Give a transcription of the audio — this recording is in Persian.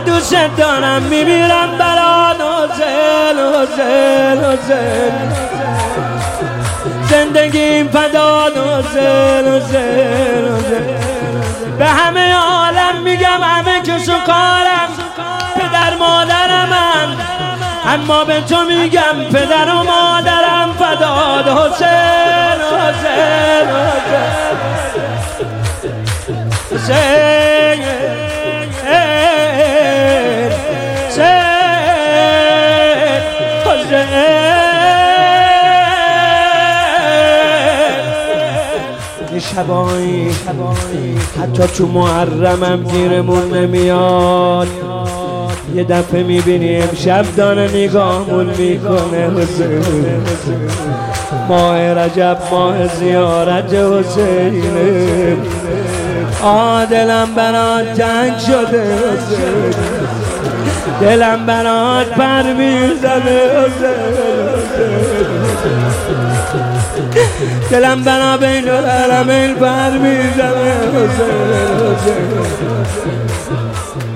دوست دارم میمیرم برات حسین حسین حسین زندگیم فدات حسین حسین حسین به همه عالم میگم همه کس و کارم پدر مادرم اما به تو میگم پدر و مادرم فدات حسین حسین حسین یه شبایی حتی تو محرمم گیرمون نمیاد یه دفعه میبینی امشب داره نگاهمون میکنه حسین ماه رجب ماه زیارت حسینه دلم برات تنگ شده حسین دلم برات پر میزنه دلم برا بین العالمین پر میزنه حسین